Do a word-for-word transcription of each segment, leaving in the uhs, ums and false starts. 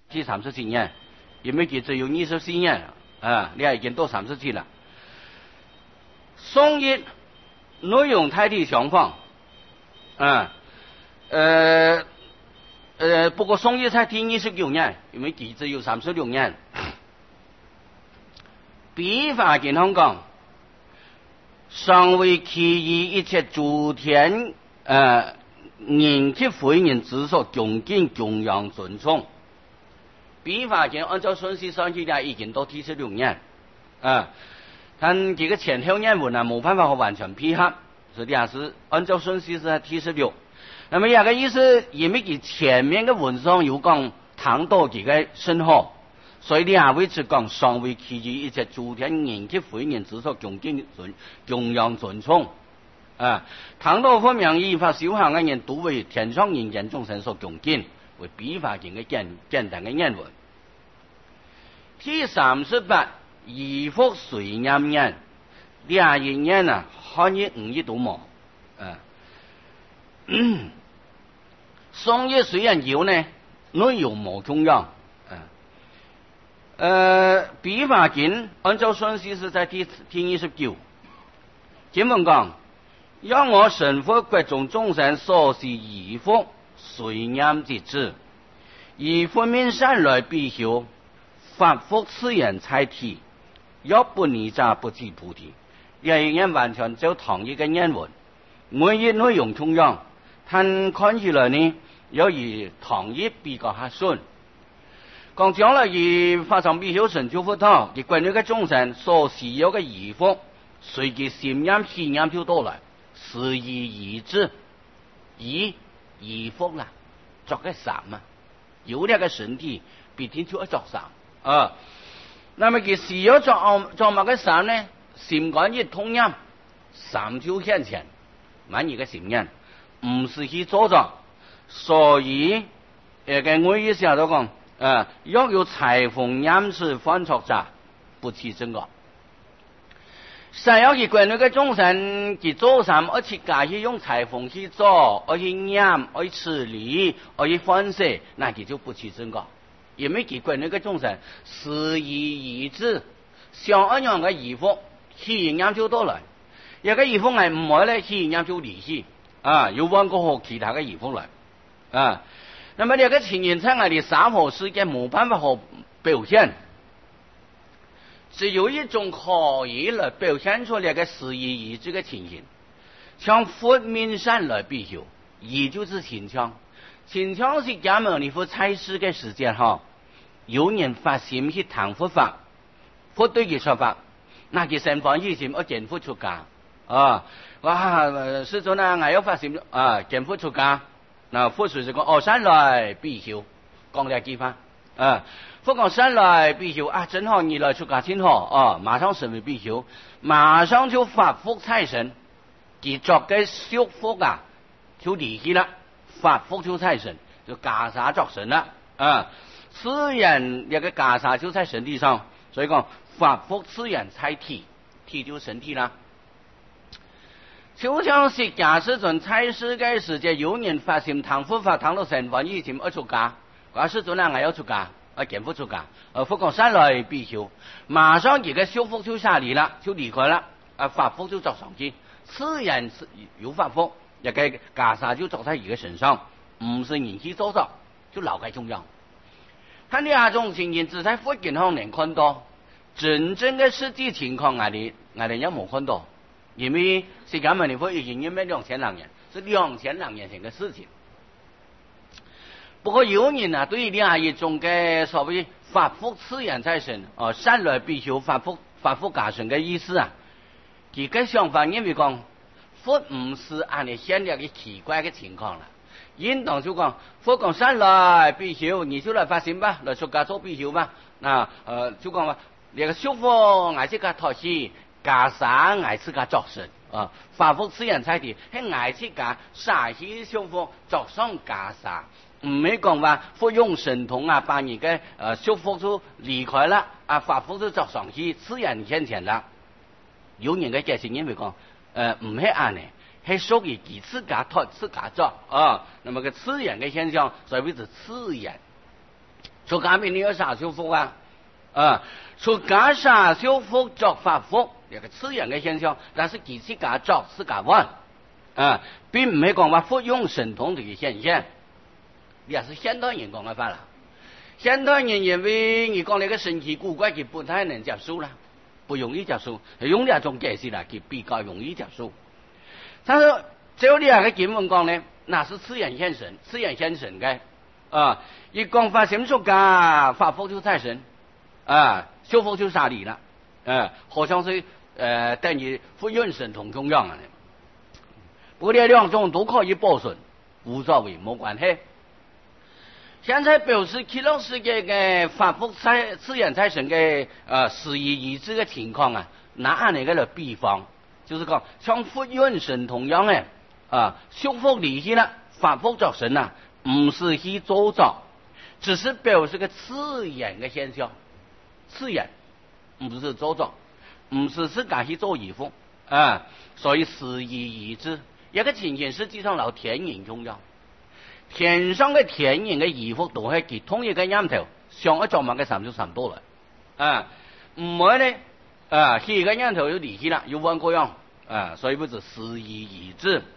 第三十七年，因为佢只有二十四年啊，你已經到三十七了。宋一內容大體相仿，啊，呃呃，不過宋一才第二十九年，因為佢只有三十六年。筆法健康講，尚為其餘一切諸天呃人及非人之所恭敬供養尊崇。筆法健按照順序上去咧，已經到第十六年，啊。但這個前後年文啊，冇辦法和完全配合，所以啊是按照順序是第十六。那麼有個意思，因為佢前面嘅文章有講唐到幾個聖號，所以你還會去講尚為其餘一切諸天人及非人之所恭敬尊供養尊崇。啊，唐到方面依法修行嘅人，都為天上人間眾生所恭敬，為筆法經嘅簡簡單嘅言文。第三十八。義福隨念念，廿一年啊，漢譯五譯都冇。啊，宋譯雖然有呢，內容冇重要。啊，呃，筆法經按照順序是在第第二十九。經文講，讓我神佛國中眾生所是義福隨念之智，以分明善來必修，發福次元才體。要不泥渣不知菩提，廿一年完全就同一個言文，每一內容同樣，但看起來呢，要以同一比較下順。講將來以發生必修成就佛道，以關於個眾生所需要嘅義福，隨其心念體念就到來，是以義智，以義福啦，作個三啊，有呢個身體必定就要作三啊。那麼佢需要做做乜嘅三呢？心肝一通念，三就現前，滿一個心念，唔是去做咗。所以誒嘅我意思都講，誒若有裁縫念是犯錯者，不起正覺。想要佢關於個眾生佢做三，而且家去用裁縫去做，而去念，而去處理，而去分析，那佢就不起正覺。因為佢關於個眾生是以義智，像一樣嘅義福，氣念就到來。一個義福係唔會咧，氣念就離去啊，有揾過好其他嘅義福來啊。那麼呢個情形在我哋三河世界冇辦法好表現，只有一種可以來表現出嚟嘅是以義智嘅情形，像佛明善來必修，義就是秦腔，秦腔是假模擬佛差事嘅時間哈。有人發心去談佛法，佛對佢說法，那佢成番以前我見佛出家啊，哇！師尊啊，我要發心啊，見佛出家，嗱佛隨時講哦，善來必修，講兩句話啊，佛講善來必修啊，真好，你來出家真好哦，馬上成為必修，馬上就發福財神，佢作嘅修福啊，就離去啦，發福就財神，就袈裟作神啦啊。次元一個袈裟就在身體上，所以講發福次元才體，體就身體啦。就像是假使尊在世界世界有人發心談佛法，談到成番以前而出家，假使尊啊我要出家，啊見佛出家，啊佛講善來必修，馬上而家修福就下嚟啦，就離開啦，啊發福就作上去，次元有發福，一個袈裟就作在一個身上，唔是人去做咗，就留喺中央。看呢種情形只在佛經上能看到，真正的實際情況我哋我哋有冇看到？因為釋迦牟尼佛已經因為兩千兩年，是兩千兩年前嘅事情。不過有人啊，對於呢一種嘅所謂發福次元財神，哦善來必修發福發福家神嘅意思啊，佢嘅想法因為講佛唔是按你現在嘅奇怪嘅情況啦。應當就講佛講善來必修，你就來發心吧，來出家做必修吧。那呃就講話呢個修福愛自家托起，袈裟愛自家作神啊，發福次元財體，係愛自家殺氣修福作上袈裟，唔係講話佛用神通啊，把你嘅呃修福就離開啦，啊發福就作上去次元現前啦。有人嘅解釋因為講呃唔係按呢。係屬於幾次家托次家作啊，那麼個次元嘅現象，所謂是次元出家面你有啥修福啊？啊，出家啥修福作法福，一個自然嘅現象，但是佢自家作自家玩，啊，並唔係講話福用神通這個現象，也是現代人講嘅法啦。現代人認為你講你個神奇古怪，佢不太能接受啦，不容易接受，用呢一種解釋啦，佢比較容易接受。但是照呢個經文講呢，那是自然現神，自然現神嘅。啊！一講法什麼出家，法福就財神，啊，修福就沙彌了，啊，好像是呃等於福運神同中樣啊。不過呢兩種都可以保存，無所謂，冇關係。現在表示極樂世界嘅法福財自然財神嘅呃事宜而知嘅情況啊，拿那個嚟比方，就是講像福運神同樣嘅啊，修福離去了，法福作神啊。唔是去造作，只是表示個自然嘅現象，自然唔是造作，唔是自家去做衣服啊，所以事宜而知。一個情形實際上老天然重要，天上嘅天然嘅衣服都係佢同一個念頭，上一做物嘅三就差唔多啦，啊，唔係咧啊，佢個念頭要離去啦，要換個樣啊，所以不是事宜而知。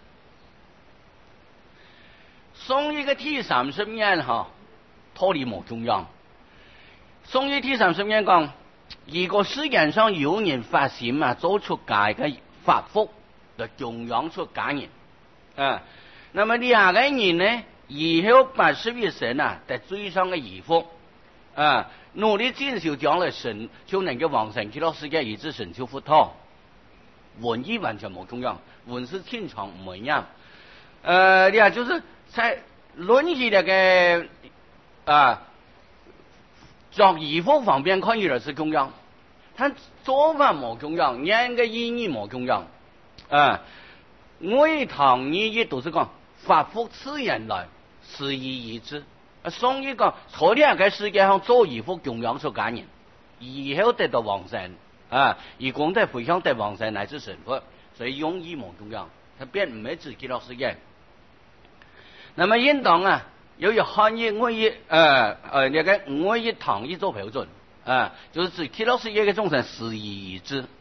宋一個第三十年哈，脫離冇中央。宋一第三十年講，如果世界上有人發心啊，做出家嘅法福，就供養出家人啊。那麼兩個人呢，以後八十一生啊，在最上嘅衣服啊，努力進修將來神，就能夠往生極樂世界，以致神就佛陀。文意完全冇中央，文是清場唔一樣。呃，你看就是在論語那個啊，作衣服方面看起來是中央，但做法冇中央，人嘅意義冇中央啊。外堂意義都是講法福自然來，事宜而知。啊，宋一講在呢個世界上做衣服供養出家人，以後得到往生啊，而功德回向得往生乃至成佛，所以用意冇中央，它並唔係自己落世界。那麼應當啊，由於漢譯外譯，呃呃那個外譯唐譯做標準啊，就是指極樂世界嘅眾生事宜而知。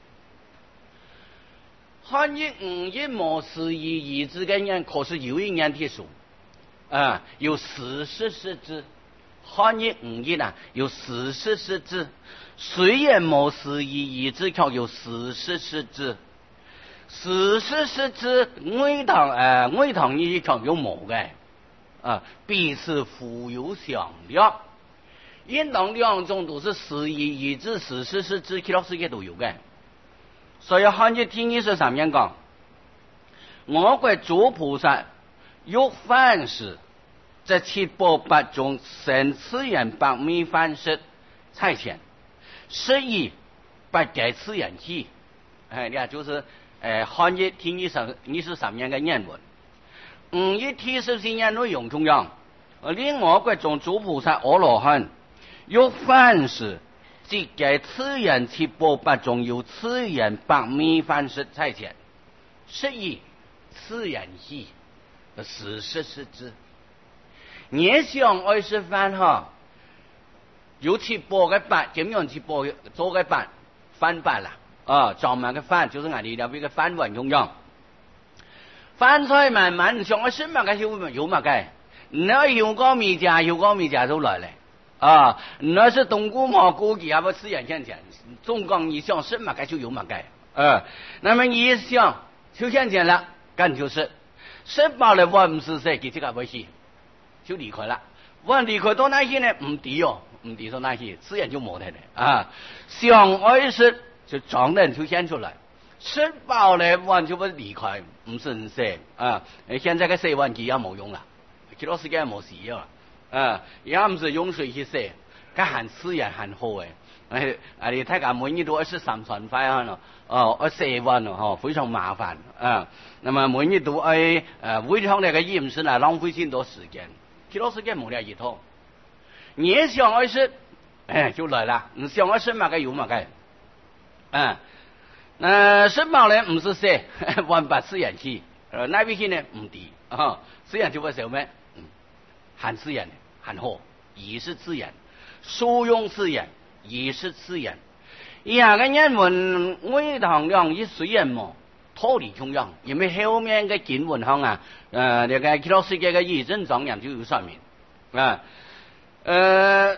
漢譯五譯冇事宜而知嘅人，可是有一樣特殊啊，有事實實知。漢譯五譯啊，有事實實知，雖然冇事宜而知，卻有事實實知。事實實知外堂誒外堂譯卻有冇嘅。啊，彼此互有相略，應當兩種都是事宜而知，事實實知，極樂世界都有嘅。所以漢譯天意是三樣講，我國諸菩薩欲飯食，在七寶八中生次元百米飯食菜錢，是以不改次元氣。哎，你看就是誒漢譯天意上你是三樣嘅原文。五一體十四年內容中央，另外嗰種諸菩薩阿羅漢，欲飯食，即該次元七寶八中有次元百米飯食菜錢，是以次元氣，事實實知。你想愛食飯哈，有七寶嘅飯，點樣七寶做嘅飯？飯飯啦，啊，裝滿嘅飯就是我哋呢邊嘅飯碗中央。飯菜慢慢上去食物嘅有有乜嘅？那有個米家有個米家都來咧啊！那是冬菇蘑菇嘅，也不自然現象。總講你想食物嘅就有乜嘅啊？那麼你想就現前了，咁就是食飽了我唔是食，佢這個不是就離開了。我離開到哪去呢？唔抵哦，唔抵到哪去，自然就冇得了啊！想愛食就裝人就現出來。吃飽了，完就不離開，唔是唔食啊！現在嘅洗碗機也冇用啦，極樂世界冇事啊！啊，也唔是用水去洗，佢很自然很好誒。誒，啊你睇下每日都二十三串飯啊，哦，二洗碗哦，非常麻煩啊。那麼每日都誒誒，為咗那個飲食呢，浪費很多時間。極樂世界冇呢一套，你想愛食，誒就來啦，你想愛食乜嘅有乜嘅，啊。呃，食飽咧唔是食，還把自然氣，呃，那邊去呢唔抵啊，自然就會少咩？嗯，很自然，很好，也是自然。 疏用次元，也是次元。以下嘅人文我堂量以虽然冇脱离中央，因为后面嘅经文上啊，呃，那个基督世界嘅义正庄严就有说明啊，呃，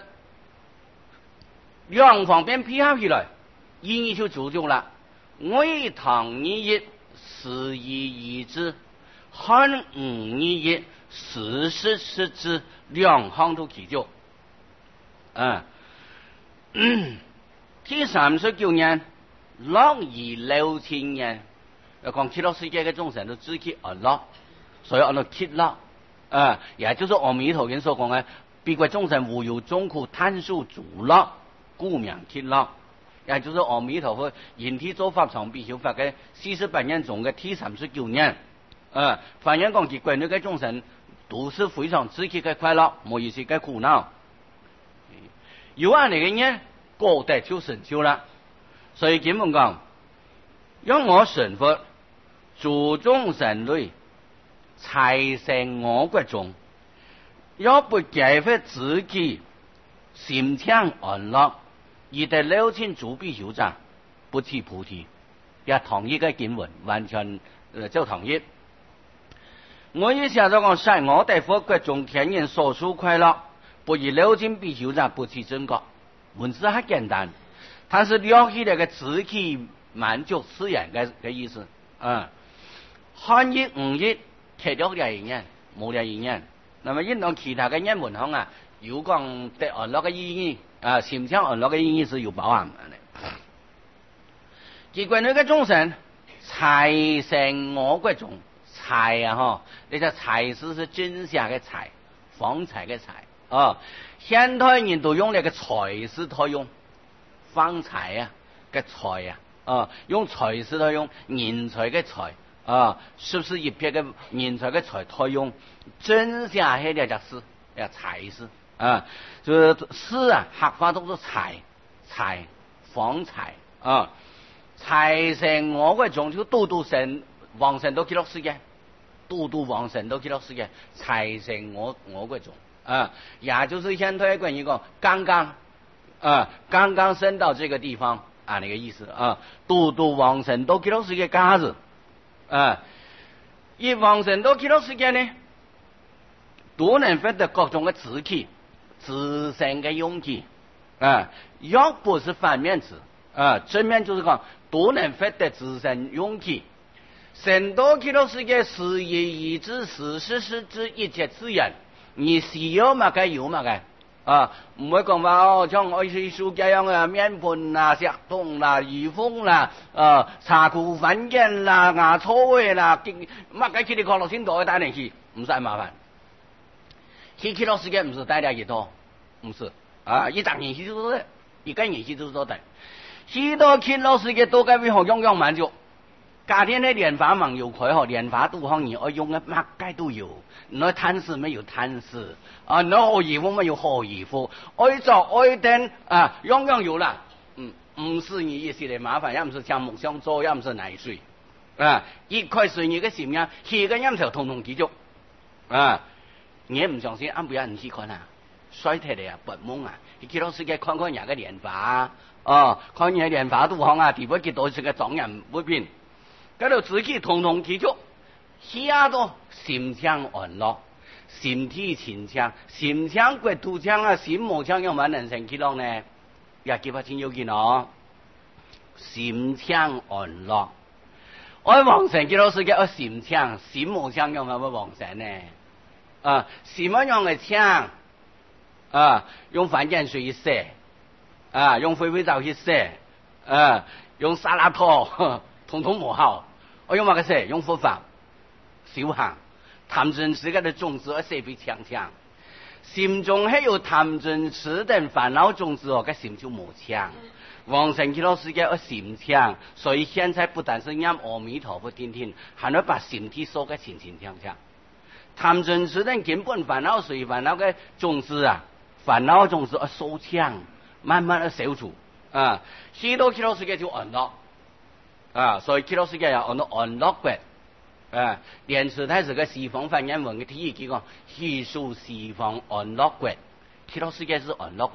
两方面配合起来，意义就足够了。我堂一一是一一之，汉五一一实事实之，两项都其中，啊。嗯第三十九年，六二六千年，講極樂世界嘅眾生都自己安樂，所以按照極樂，啊，也就是阿彌陀經所講嘅，彼國眾生無有眾苦，貪受諸樂，故名極樂。也就是阿彌陀佛引體做法常必修法嘅四十八年中嘅第三十九年，啊，反映講其國內嘅眾生都是非常自己嘅快樂，冇意思嘅苦惱。有啊，你嘅呢？過得就成就啦，所以經文講，讓我成佛，諸眾生類，財成我國中，若不解脫自己，心暢安樂，而得六千諸比丘者，不持菩提，也同意嘅經文，完全呃就同意。我以下就講，在我哋佛國中天人所屬快樂，不以六千比丘者不持正覺。文字很簡單，但是了起來個自己滿足自然嘅嘅意思。啊，漢譯五譯貼咗兩樣，冇兩樣。那麼印度其他嘅英文行啊，有講得安樂嘅意義，啊，心暢安樂嘅意義是有包含嘅。結果呢個眾生財成我國中，財啊嗬，你就財是是真相嘅財，方財嘅財。啊，現代人都用那個財字套用，方財啊嘅財啊，啊用財字套用人才嘅財啊，是不是一撇嘅人才嘅財套用？真正係兩隻字，叫財字啊，就是字啊，客話都是財財方財啊，財成我嘅種就度度成往成都極樂世界，度度往成都極樂世界，財成我我嘅種。啊，也就是現在關於講剛剛啊，剛剛升到這個地方啊，那個意思啊，度度往生到極樂世界家子啊，而往生到極樂世界呢，都能獲得各種嘅志氣、自身嘅勇氣啊，若不是反面詞啊，正面就是講都能獲得自身勇氣，生到極樂世界是以已知是事實之一切自然。你是有嘛嘅有嘛嘅啊，唔會講話哦，像我藝術這樣啊，面盆啦、石桶啦、魚風啦、啊茶壺粉煙啦、牙粗嘅啦，乜嘅佢哋講落先度去帶嚟去，唔使麻煩。去極樂世界唔是帶嚟幾多，唔是啊，一張演戲都得，一個演戲都得。去到極樂世界都該為何樣樣滿足？家庭的蓮花網有開嗬，蓮花都可以我用嘅乜嘅都有。你貪事沒有貪事啊，你好衣服沒有好衣服，愛做愛訂啊，樣樣有啦。嗯，唔是你一時的麻煩，也唔是像夢想做，也唔是奶水啊。一塊水你嘅心呀，去個音頭通通記住啊。你唔相信，啱不要人去看啊，衰退嚟啊，白夢啊，你去到世界看看人嘅蓮花啊，看人蓮花都好啊，地方幾多是個狀人不變。嗰度自己通通記住，下到心腔安樂，心體清暢，心腔國土腔啊，心無腔有冇人生起落呢？也幾百千有見哦，心腔安樂，我往生幾多世界？我心腔，心無腔有冇往生呢？啊，什麼樣嘅腔？啊，用飯鹼水去洗，啊，用肥肥皂去洗，啊，用沙拉拖。通通冇效，我用乜嘅事？用佛法修行，貪嗔癡嘅種子，我寫俾強強。心中係有貪嗔癡等煩惱種子，我嘅心就冇強。往生極樂世界，我心強，所以現在不但是念阿彌陀佛天天，還要把身體收嘅清清強強。貪嗔癡等根本煩惱隨煩惱嘅種子啊，煩惱種子我收強，慢慢嘅消除啊，去到極樂世界就安樂。啊，所以極樂世界有安樂安樂國，啊，連詞它是個西方翻譯文嘅體語，佢講藝術西方安樂國，極樂世界是安樂國，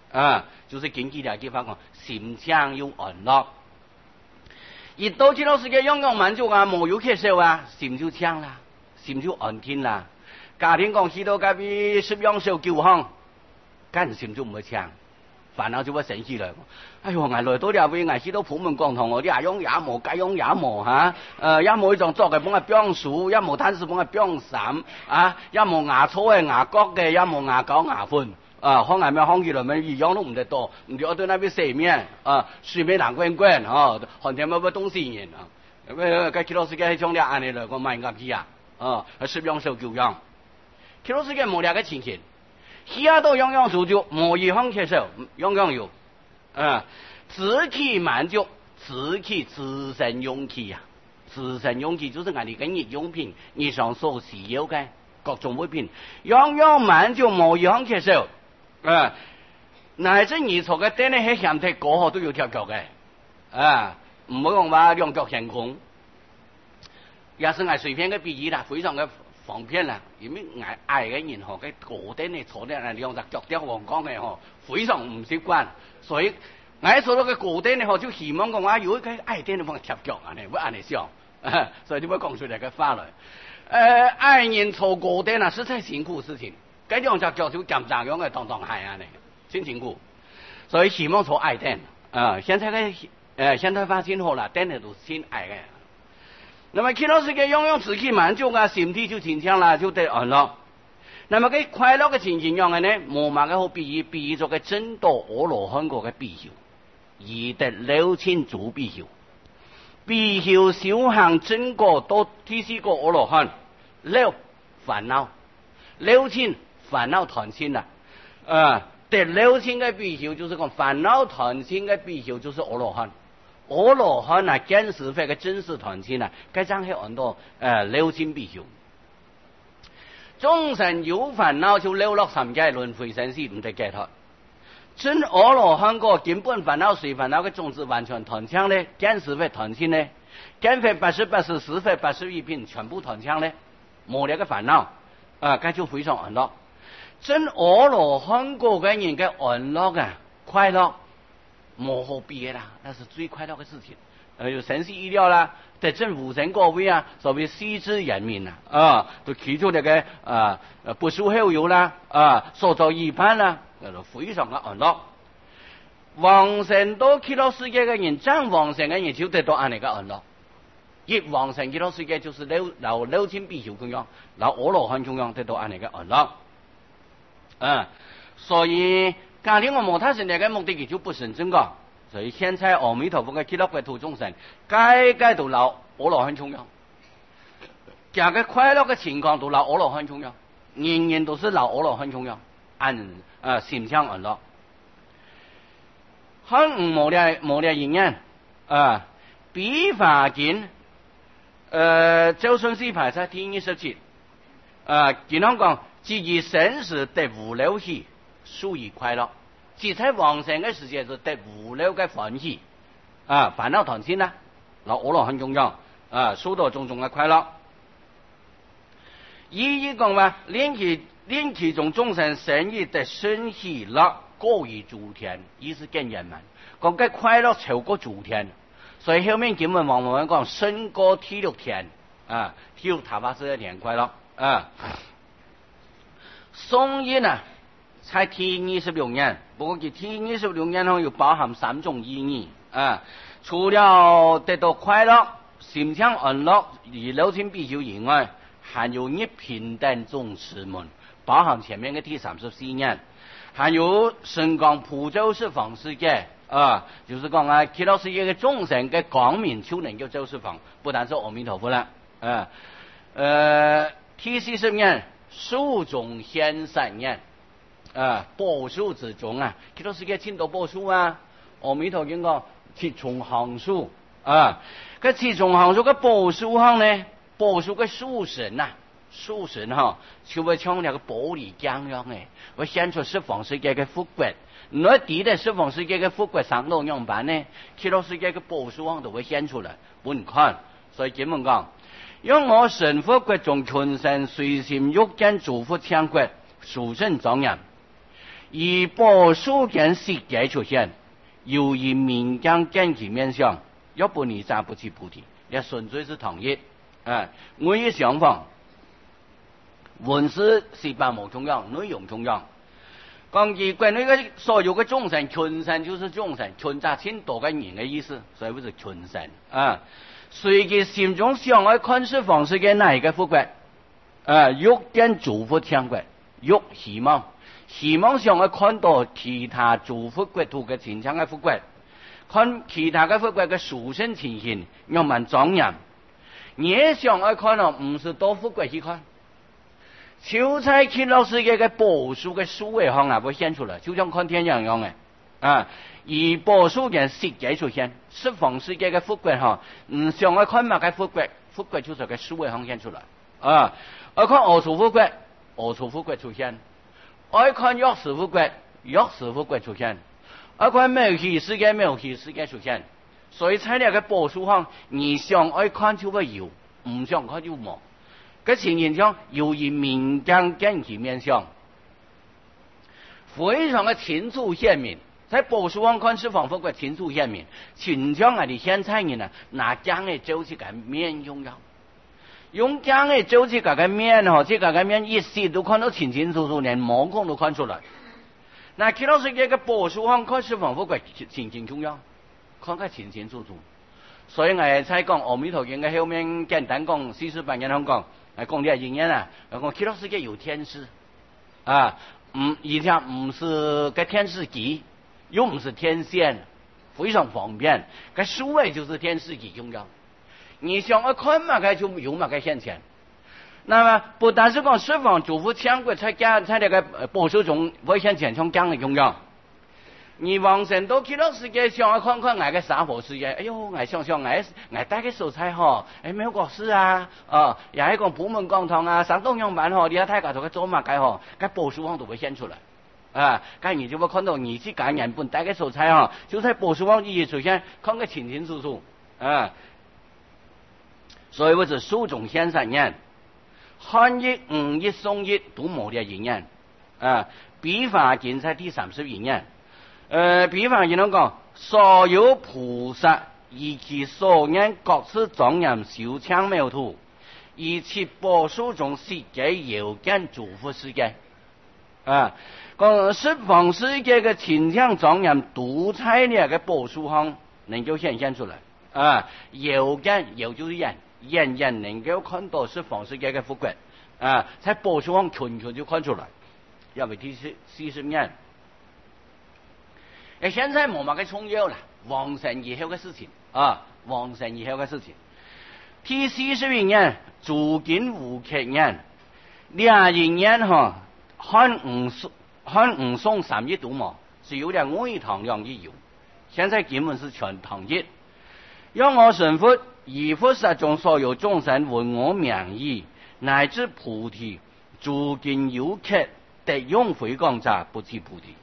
啊，就是经济嚟句法讲，心情要安乐。而到极樂世界樣樣滿足啊，無有缺少啊，心就強啦，心就安定啦。家庭講去到隔壁十樣少救行，間心就唔會強，煩惱就會生起來。哎呦，我來到呢位，我去到普門講堂，我啲阿樣也無，家樣也無嚇，誒也無一種作嘅幫佢標數，也無攤子幫佢標衫，啊，也無牙粗嘅牙角嘅，也無牙膏牙粉。啊，看外面看起來咪一樣都唔得多，唔對我對那邊洗面啊，水面藍滾滾啊，寒天乜乜東西人啊，咁佢基督世界係將啲安尼來個賣鴨子啊，啊，十樣受教養，基督世界冇兩個情形，其他都樣樣做就冇一項缺少，樣樣有，啊，自己滿足，自己自身用氣啊，自身用氣就是我哋嘅日用品，日常所需要嘅各種物品，樣樣滿足冇一項缺少。啊，乃至你坐嘅燈咧喺前頭過河都要跳腳嘅，啊，唔好講話兩腳懸空，也是係隨便嘅比喻啦，非常嘅方便啦。因為我愛嘅人學嘅過燈咧坐咧兩隻腳掉黃光嘅嗬，非常唔習慣，所以我坐到嘅過燈咧嗬就希望講話如果佢愛燈咧幫佢跳腳啊，你會安尼想，所以點解講出嚟嘅話來？誒、呃，愛人坐過燈啊，實在辛苦事情。嗰兩隻腳就咁樣樣嘅當當係啊，你真辛苦，所以希望坐愛燈啊。現在嘅誒，現在發展好啦，燈係都先愛嘅。那麼其他世界樣樣自己滿足啊，身體就堅強啦，就得安樂。那麼佢快樂嘅情形樣嘅呢，無嘛嘅好比喻，比喻咗嘅真道阿羅漢國嘅比丘，而得六千組比丘，比丘修行真果到第四個阿羅漢，六煩惱，六千。煩惱斷盡啦，啊！第六千嘅比丘就是講煩惱斷盡嘅比丘就是阿羅漢，阿羅漢啊見識法嘅真實斷盡啦，該張係很多誒六千比丘。眾生有煩惱就流落三界輪迴生死唔得解脫，真阿羅漢個根本煩惱隨煩惱嘅種子完全斷盡咧，見識法斷盡咧，見法八十八十十法八十一品全部斷盡咧，冇呢個煩惱啊，該就非常安樂。真阿羅漢果嘅人嘅安樂啊，快樂冇可比嘅啦，那是最快樂嘅事情。呃，有神奇意料啦，得證無神果位啊，所謂西之人民啊，啊，都提出嚟嘅啊，不輸後有啦，啊，所作一般啦，就非常嘅安樂。往生到極樂世界嘅人，真往生嘅人就得到安尼嘅安樂。一往生極樂世界就是六留六千比丘咁樣，留阿羅漢咁樣得到安尼嘅安樂。嗯，所以家庭我冇他現在嘅目的，就不是真個。所以現在阿彌陀佛嘅極樂國土眾生，該該都留阿羅漢中央，講嘅快樂嘅情況都留阿羅漢中央，人人都是留阿羅漢中央，安啊心向安樂。很唔無嘅無嘅原因啊，比法經誒周順師排在第二十節啊，經常講。自己生時得無漏喜，屬於快樂；自在往生嘅時間就得無漏嘅歡喜，啊，煩惱斷盡啦，留阿羅漢中央，啊，受到種種嘅快樂。意義講話，連其連其中眾生生意得生喜樂，過於諸天，意思更圓滿。講嘅快樂超過諸天，所以後面經文往往講勝過第六天，啊，第六塔巴斯嘅天快樂，啊。宋音啊，才第二十六年，不過佢第二十六年後又包含三種意義啊。除了得到快樂、心向安樂而六千比丘以外，還有一平等眾士們，包含前面嘅第三十四年，還有神光普照十方世界啊，就是講啊，極樂世界嘅眾生嘅光明就能夠照十方，不但是阿彌陀佛啦，啊，呃，第四十年。樹中顯三年，啊，寶樹之中啊，極樂世界千多寶樹啊，阿彌陀經講七重行樹啊，個七重行樹個寶樹行呢，寶樹個樹神呐，樹神哈，就會像那個玻璃漿樣誒，會顯出十方世界嘅福國，我地的十方世界嘅福國上到樣板呢，極樂世界嘅寶樹行都會顯出來，本看，所以經文講。因我神福國眾群生隨心欲見諸福強國殊勝莊嚴， 以保守跟世界出现，由于民间跟其面向，要不你咋不去菩提？也纯粹是同意。啊，我的想法，文字是百无重要，内容重要。讲起关于个所有的众生，群生就是众生，群杂千多个人的意思，所以不是群生啊。随其心中想爱看事方式嘅哪一个富贵啊，欲跟祝福相关，欲希望，希望想爱看到其他祝福国土嘅前强嘅富贵，看其他嘅富贵嘅殊胜情形，让蛮庄严。也想爱看咯，唔是多富贵去看。就在极乐世界嘅宝树嘅树位上啊，会显出来，就像看天一样嘅啊。而宝树嘅世界出现，十方世界嘅富贵哈，唔想爱看嘛嘅富贵，富贵就在嘅树位上显出来啊。爱看恶处富贵，恶处富贵出现；爱看弱势富贵，弱势富贵出现；爱看没有气世界，没有气世界出现。所以在呢个宝树上，你想爱看就会有，唔想看就冇。个情形上，由于民间跟其面向，非常的清楚鲜明。在宝树上看是仿佛个清楚鲜明，群像啊！你现在人啊，拿姜的走起个面用了，用姜的走起个个面哦，这个个面一时都看到清清楚楚，连毛孔都看出来。那其他世界个宝树上看是仿佛个清清重要，看个清清楚楚。所以我才讲阿弥陀经嘅后面简单讲四十八年香港。来讲啲经验啊，讲极乐世界有天使啊，唔而且唔是个天使级，又唔是天线，非常方便。个数位就是天使级重要。你想要看嘛，个就有嘛个现前。那么不但是讲十方诸佛强国才加才那个保守中会现前从讲的重要。你往生到极乐世界想要看看我嘅三佛世界，哎呦，我想想我我带嘅素材嗬，誒咩國師啊，哦，又係講普門講堂啊，上東洋版嗬，你睇睇嗰度嘅做乜嘅嗬，嘅寶樹方都會顯出來，啊，咁你就會看到你自己原本帶嘅素材嗬，就喺寶樹方一出現，看個清清楚楚，啊，所以我就書中現三年，漢譯、吳譯、宋譯都冇呢一年，啊，筆法經在第三十一年。呃，比方就能講，所有菩薩以其所願各自莊嚴修창妙土，以其寶樹中世界有間祝福世界。啊，講十方世界嘅清창莊嚴獨在呢個寶樹上能夠顯現出來。啊，有間有就是人，人人能夠看到十方世界嘅富貴。啊，在寶樹上群群就看出來，因為第四四十年。誒，現在冇乜嘅重要啦，往生以後嘅事情啊，往生以後嘅事情。第四十一年，住建無劇年，兩一年嗬，漢吳宋漢吳宋三一都冇，只有兩外唐兩一有。現在根本是全唐一。讓我成佛，以佛實中所有眾生聞我名義，乃至菩提，住建有劇，得用回光者，不至菩提。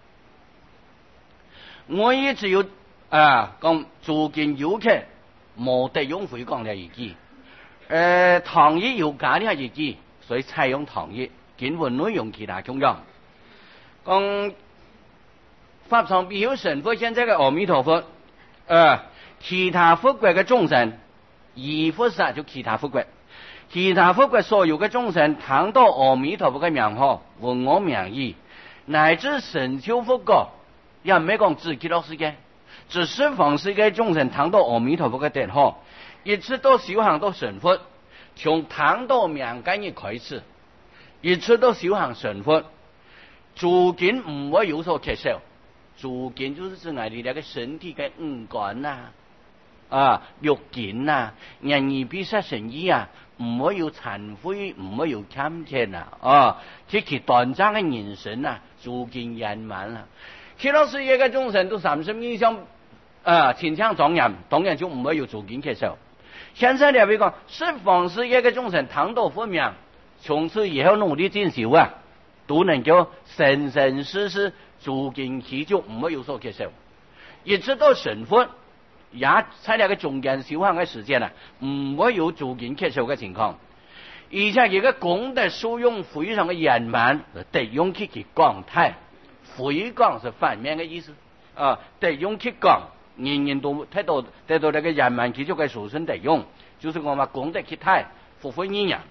我亦只有啊講住建有劇，冇得用回光嘅意思。誒，唐譯有假嘅意思，所以採用唐譯，經文內容其他重要。講法常必有神佛，現在嘅阿彌陀佛，誒，其他佛國嘅眾生，以佛實就其他佛國，其他佛國所有嘅眾生，聽到阿彌陀佛嘅名號，聞我名義，乃至神修佛國。也唔係講自極樂世界，只十方世界眾生聽到阿彌陀佛嘅電號，一直都修行到成佛，從聽到名間一開始，一直都修行成佛，住建唔會有所缺少。住建就是指我哋那個身體嘅五官呐，啊，六根呐，人而必殺神意啊，唔會有慚愧，唔會有欠欠啊，啊，即其短暫嘅人生啊，住建圓滿啦。極樂世界嘅眾生都三十以上，啊，清창莊嚴，當然就唔會有住建缺少。現在你會講，十方世界嘅眾生聽到佛名，從此以後努力進修啊，都能夠生生世世住建其中，唔會有所缺少。一直到成佛，也在那個中間修行嘅時間啊，唔會有住建缺少嘅情況。而且佢嘅功德受用非常嘅圓滿，得用佢嘅光態。 回讲是反面的意思啊，得用去讲，人人都睇到得到那个人民基础嘅属性得用，就是我嘛讲得去睇，复会人人。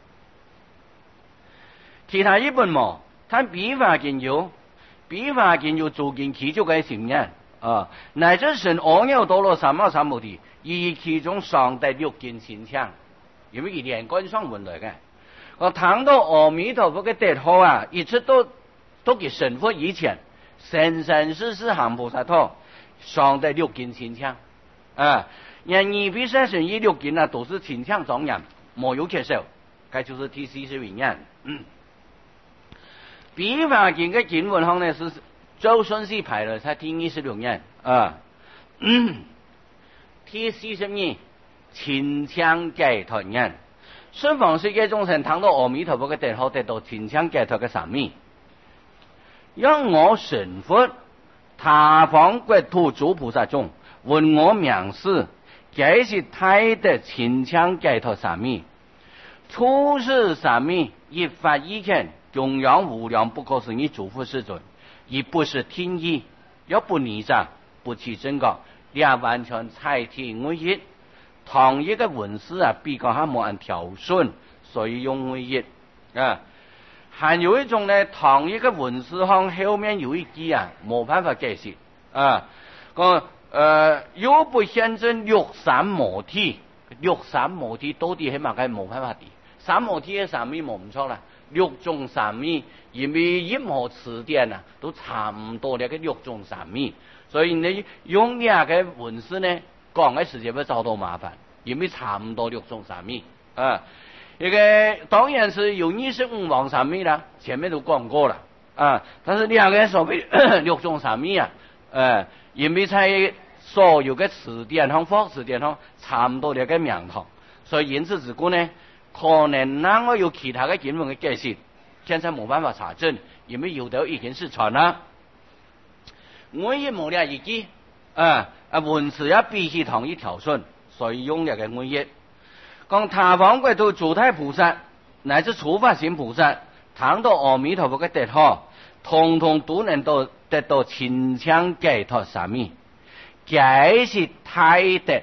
其他一本冇，睇笔法见有，笔法见有做件基础嘅成人啊，乃至神昂有到了三毛三毛的，以其中上帝六件现象，因为佢連貫上門來嘅。我談到阿彌陀佛嘅德行啊，一直都都給神佛以前，生生世世行菩薩道，上帝六件現象啊，人二比三十一六件啊，都是現象狀人，沒有缺少，這就是第四十原因。嗯，比法件嘅經文上呢是周順序排了，才第二十六年啊。嗯，第四十二現象解脫人。十方世界眾生談到阿彌陀佛嘅德行，得到前腔解脫嘅神秘，讓我神佛他方國土諸菩薩眾聞我名師，皆是太的前腔解脫神秘，出世神秘一法一見，供養無量不可思議諸佛世尊，亦不是天意，又不擬造，不起真講，兩完全採體無異。同一個文字啊，比較下冇按條順，所以用為一啊。還有一種呢，同一個文字行後面有一句啊，冇辦法解釋啊。個呃，又不顯真六三摩地，六三摩地到底係乜嘅冇辦法的。三摩地嘅三味冇唔錯啦，六種三味，因為任何詞典啊，都差唔多呢個六種三味，所以你用兩個文字呢，講嘅時間會遭到麻煩，因為差唔多六種三味啊。一個當然是有二十五王三味啦，前面都講過了啊。但是兩個所謂六種三味啊，誒、啊，因為在所有嘅詞典上、方詞典上差唔多呢個名堂，所以因此之故呢，可能能夠有其他嘅經文嘅解釋，現在冇辦法查證，因為有的已經失傳啦。我亦冇了一句啊。啊，文字也必須同一條順，所以用了個文譯。講他方國土諸大菩薩乃至諸法行菩薩，談到阿彌陀佛嘅德行，通通都能到得到前腔解脫三昧，皆是太德。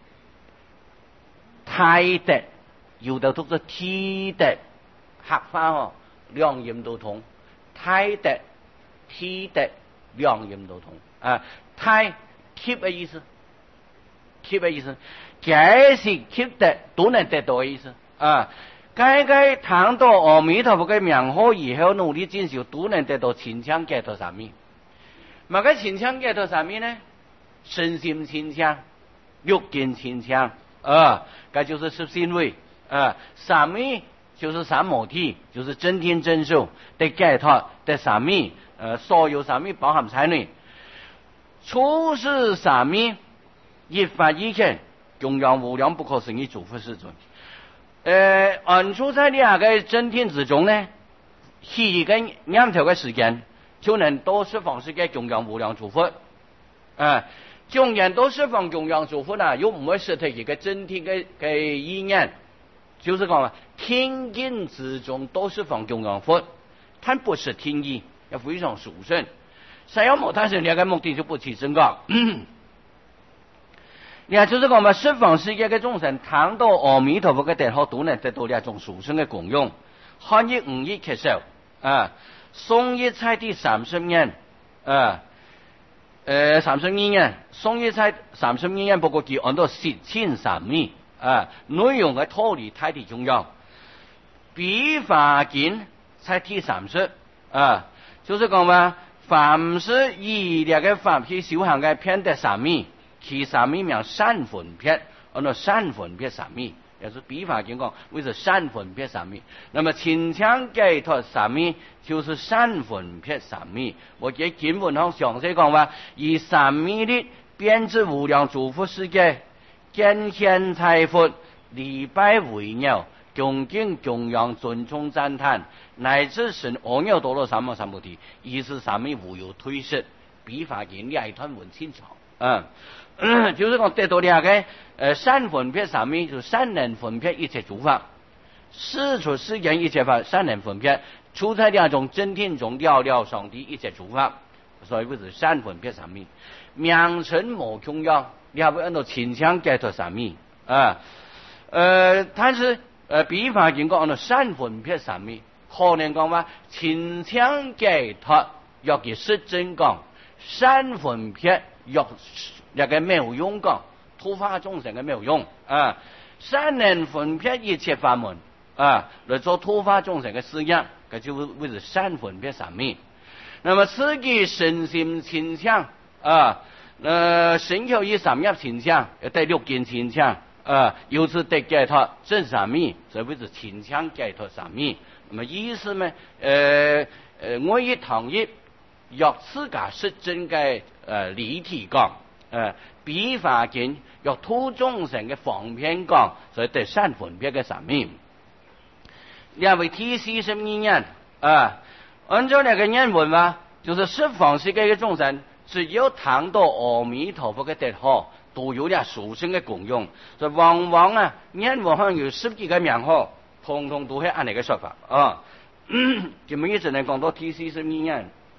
太德有的讀作天德，客話哦，兩音都通。太德、天德兩音都通啊，太。keep 嘅意思 ，keep 嘅意思，皆是 keep 得都能得到嘅意思啊！該該談到阿彌陀佛嘅名號以後，努力進修都能得到前腔解脫三昧。乜個前腔解脫三昧呢？身心前腔、六根前腔啊，這就是十善位啊。三昧就是三摩地，就是真天真受的解脫的三昧，呃，所有三昧包含在內。出世三昧一法一見，供養無量不可思議諸佛世尊。呃，按出在兩個真天之中呢，一個兩條嘅時間，就能到十方世界供養無量諸佛。啊，供養到十方供養諸佛呢，又唔會失去一個真天嘅嘅意念，就是講嘛，天經之中都是方供養佛，但不是天意，要非常殊勝。誰要冇達成兩個目的就不起真講。也就是講嘛，十方世界嘅眾生談到阿彌陀佛嘅德行，都能得到兩種殊勝嘅功用。漢譯五譯缺少啊，宋譯在第三十年啊，誒三十二年，宋譯在三十二年，不過佢按到十千三昧啊，內容嘅道理太啲重要。比法經在第三十啊，就是講嘛。凡是以兩個法去修行嘅偏得三昧，其三昧名善分別，按照善分別三昧，也是比法經講，為是善分別三昧。那麼前腔解脫三昧就是善分別三昧。我喺經文上詳細講話，以三昧力遍知無量諸佛世界，見現財佛，禮拜為鳥，恭敬供養尊崇讚歎，乃至神阿耨多羅三藐三菩提，以是三昧無有退失。比法經兩段文清楚啊、嗯，就是講得到兩個呃善分別三昧，就善能分別一切諸法，世出世間一切法善能分別， 出在两种真天中了了上帝一切做法，所以不是三分别三面。名称无穷样，你还会按照倾向解脱三面啊？呃，但是呃，比法经讲按照三分别三面，可能讲话倾向解脱要给实证讲，三分别要那个没有用讲，突发众生嘅没有用啊。三能分别一切法门啊，来做突发众生嘅事业，佢就会会是三分别三面。那么自己身心倾向啊，呃，身口意三业倾向，第六件倾向啊，由此得解脱正三面，所以会是倾向解脱三面。那么意思呢？呃呃，我亦同意，若自家实证嘅呃理体讲，呃，比法经若突众生嘅方便讲，所以得三分别嘅三面。两位第四十二年啊，按照那个原文嘛，就是十方世界嘅众生，只有谈到阿弥陀佛嘅德号，都有啲殊胜嘅功用。所以往往啊，原文上有十几个名号，通通都係按呢個說法啊。咁樣只能講到第四十二年。